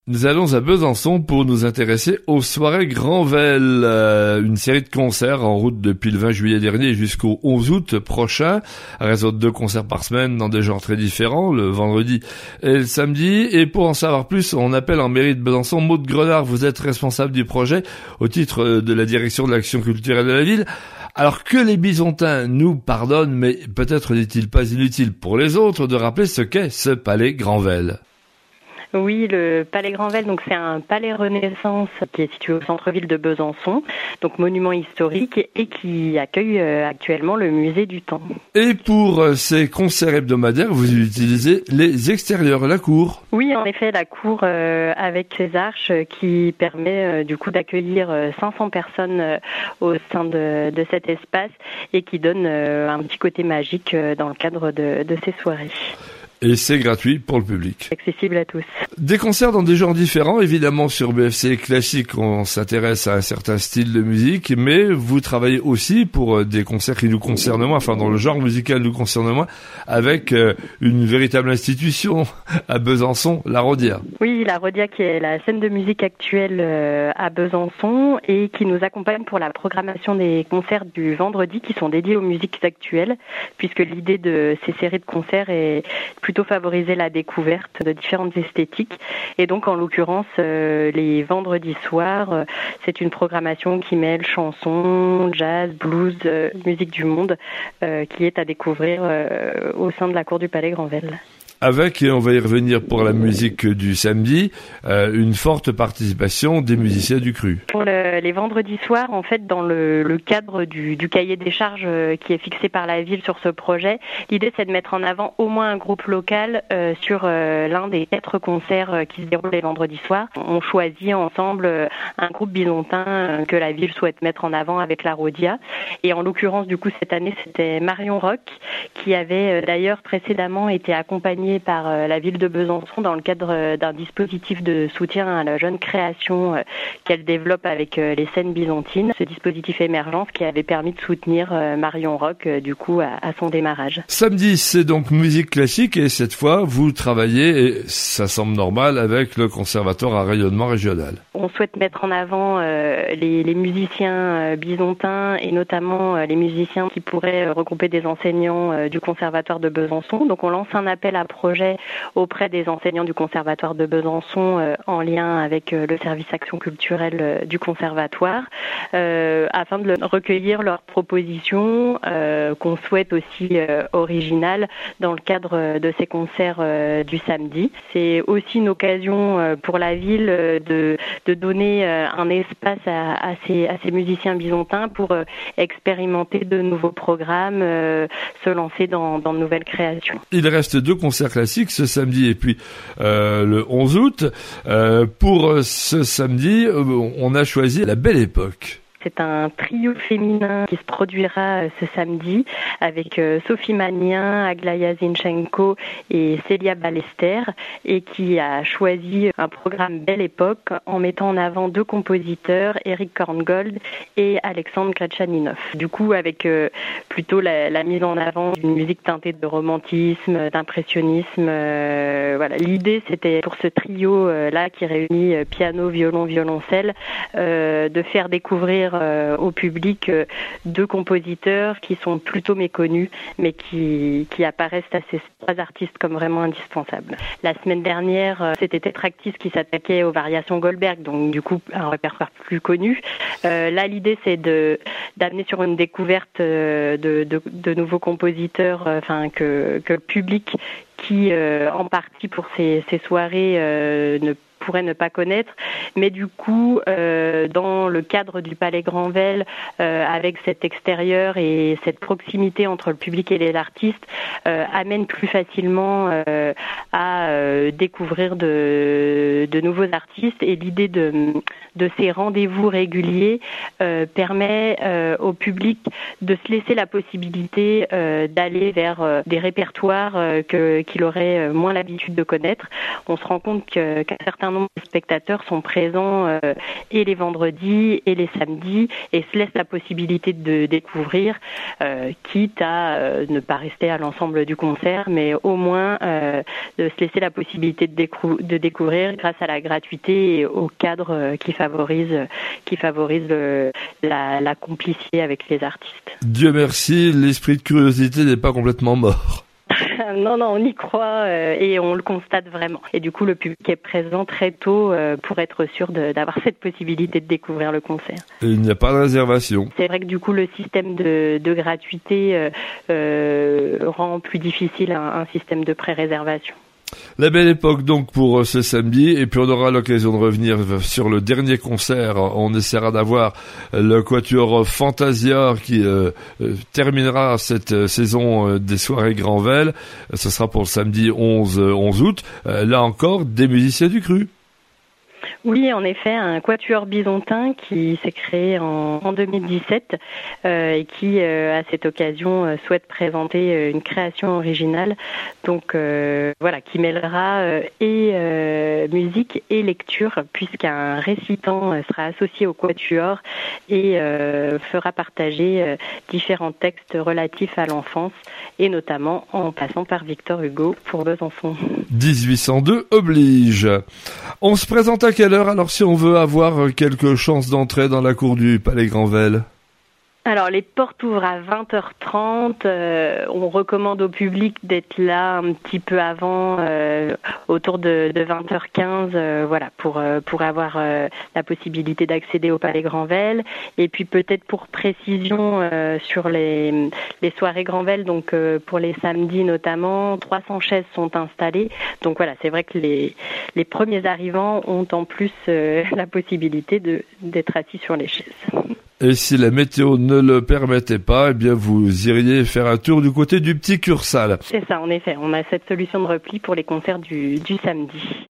Nous allons à Besançon pour nous intéresser aux soirées Granvelle, une série de concerts en route depuis le 20 juillet dernier jusqu'au 11 août prochain, à raison de 2 concerts par semaine dans des genres très différents, le vendredi et le samedi. Et pour en savoir plus, on appelle en mairie de Besançon Maude Grenard. Vous êtes responsable du projet au titre de la direction de l'action culturelle de la ville. Alors que les Bisontins nous pardonnent, mais peut-être n'est-il pas inutile pour les autres de rappeler ce qu'est ce palais Granvelle. Oui, le palais Granvelle, donc c'est un palais Renaissance qui est situé au centre-ville de Besançon, donc monument historique et qui accueille actuellement le musée du temps. Et pour ces concerts hebdomadaires, vous utilisez les extérieurs, la cour. Oui, en effet, la cour avec ses arches qui permet du coup d'accueillir 500 personnes au sein de cet espace et qui donne un petit côté magique dans le cadre de ces soirées. Et c'est gratuit pour le public. Accessible à tous. Des concerts dans des genres différents. Évidemment, sur BFC Classique, on s'intéresse à un certain style de musique, mais vous travaillez aussi pour des concerts qui nous concernent moins, enfin dans le genre musical nous concerne moins, avec une véritable institution à Besançon, la Rodia. Oui, la Rodia qui est la scène de musique actuelle à Besançon et qui nous accompagne pour la programmation des concerts du vendredi qui sont dédiés aux musiques actuelles, puisque l'idée de ces séries de concerts est plutôt favoriser la découverte de différentes esthétiques. Et donc, en l'occurrence, les vendredis soirs, c'est une programmation qui mêle chansons, jazz, blues, musique du monde, qui est à découvrir au sein de la cour du Palais Granvelle. Avec, et on va y revenir pour la musique du samedi, une forte participation des musiciens du cru. Pour les vendredis soirs, en fait, dans le cadre du cahier des charges qui est fixé par la ville sur ce projet, l'idée c'est de mettre en avant au moins un groupe local sur l'un des 4 concerts qui se déroulent les vendredis soirs. On choisit ensemble un groupe bisontin que la ville souhaite mettre en avant avec la Rodia. Et en l'occurrence, du coup, cette année, c'était Marion Rock, qui avait d'ailleurs précédemment été accompagnée par la ville de Besançon dans le cadre d'un dispositif de soutien à la jeune création qu'elle développe avec les scènes byzantines. Ce dispositif émergence qui avait permis de soutenir Marion Rock du coup à son démarrage. Samedi, c'est donc musique classique et cette fois, vous travaillez, et ça semble normal, avec le conservatoire à rayonnement régional. On souhaite mettre en avant les musiciens byzantins et notamment les musiciens qui pourraient regrouper des enseignants du conservatoire de Besançon. Donc on lance un appel à projet auprès des enseignants du conservatoire de Besançon en lien avec le service action culturelle du conservatoire afin de recueillir leurs propositions qu'on souhaite aussi originales dans le cadre de ces concerts du samedi. C'est aussi une occasion pour la ville de donner un espace à ces musiciens byzantins pour expérimenter de nouveaux programmes, se lancer dans de nouvelles créations. Il reste 2 concerts classiques ce samedi et puis le 11 août. Pour ce samedi, on a choisi La Belle Époque. C'est un trio féminin qui se produira ce samedi avec Sophie Magnien, Aglaya Zinchenko et Célia Ballester et qui a choisi un programme Belle Époque en mettant en avant 2 compositeurs, Eric Korngold et Alexandre Gretchaninov. Du coup, avec plutôt la mise en avant d'une musique teintée de romantisme, d'impressionnisme. Voilà. L'idée, c'était pour ce trio-là qui réunit piano, violon, violoncelle, de faire découvrir au public 2 compositeurs qui sont plutôt méconnus mais qui apparaissent à ces 3 artistes comme vraiment indispensables. La semaine dernière, c'était Tetractis qui s'attaquait aux variations Goldberg, donc du coup un répertoire plus connu. Là, l'idée c'est d'amener sur une découverte de nouveaux compositeurs, que le public qui en partie pour ces soirées pourrait ne pas connaître, mais du coup, dans le cadre du Palais Granvelle, avec cet extérieur et cette proximité entre le public et les artistes, amène plus facilement à découvrir de nouveaux artistes. Et l'idée de ces rendez-vous réguliers permet au public de se laisser la possibilité d'aller vers des répertoires qu'il aurait moins l'habitude de connaître. On se rend compte qu'à certains certain nombre de spectateurs sont présents et les vendredis et les samedis et se laissent la possibilité de découvrir, quitte à ne pas rester à l'ensemble du concert, mais au moins de se laisser la possibilité de découvrir grâce à la gratuité et au cadre qui favorise la complicité avec les artistes. Dieu merci, l'esprit de curiosité n'est pas complètement mort. Non, on y croit et on le constate vraiment. Et du coup, le public est présent très tôt pour être sûr d'avoir cette possibilité de découvrir le concert. Et il n'y a pas de réservation. C'est vrai que du coup, le système de gratuité rend plus difficile un système de pré-réservation. La belle époque donc pour ce samedi, et puis on aura l'occasion de revenir sur le dernier concert. On essaiera d'avoir le Quatuor Fantasia qui terminera cette saison des soirées Granvelle. Ce sera pour le samedi 11 août. Là encore, des musiciens du cru. Oui, en effet, un quatuor byzantin qui s'est créé en 2017 et qui, à cette occasion, souhaite présenter une création originale. Donc, voilà, qui mêlera musique et lecture, puisqu'un récitant sera associé au quatuor et fera partager différents textes relatifs à l'enfance, et notamment en passant par Victor Hugo pour Besançon. 1802 oblige. On se présente à quelle heure alors si on veut avoir quelques chances d'entrer dans la cour du Palais Granvelle? Alors, les portes ouvrent à 20h30. On recommande au public d'être là un petit peu avant, autour de 20h15, voilà, pour avoir la possibilité d'accéder au Palais Granvelle. Et puis peut-être pour précision sur les soirées Granvelle, donc pour les samedis notamment, 300 chaises sont installées. Donc voilà, c'est vrai que les premiers arrivants ont en plus la possibilité d'être assis sur les chaises. Et si la météo ne le permettait pas, eh bien vous iriez faire un tour du côté du Petit Cursal. C'est ça, en effet. On a cette solution de repli pour les concerts du samedi.